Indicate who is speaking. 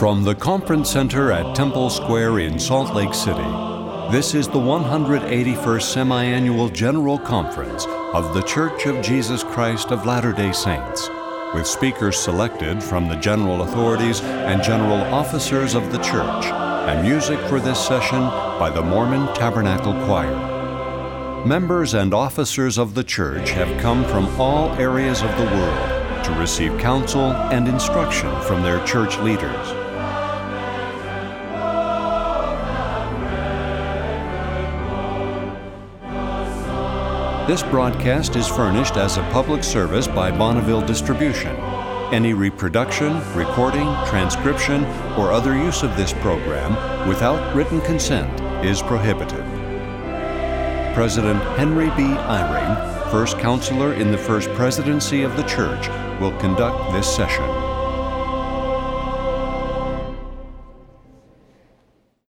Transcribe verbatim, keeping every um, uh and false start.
Speaker 1: From the Conference Center at Temple Square in Salt Lake City, this is the one hundred eighty-first Semi-Annual General Conference of The Church of Jesus Christ of Latter-day Saints, with speakers selected from the general authorities and general officers of the church, and music for this session by the Mormon Tabernacle Choir. Members and officers of the church have come from all areas of the world to receive counsel and instruction from their church leaders. This broadcast is furnished as a public service by Bonneville Distribution. Any reproduction, recording, transcription, or other use of this program without written consent is prohibited. President Henry B. Eyring, First Counselor in the First Presidency of the Church, will conduct this session.